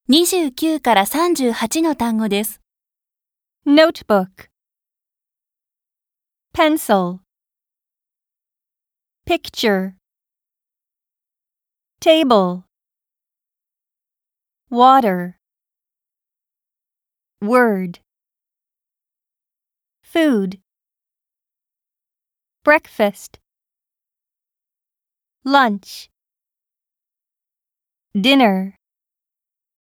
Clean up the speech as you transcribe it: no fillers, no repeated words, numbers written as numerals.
29から38の単語です。 notebook, pencil, picture, table, water, word, food, breakfast, lunch, dinner.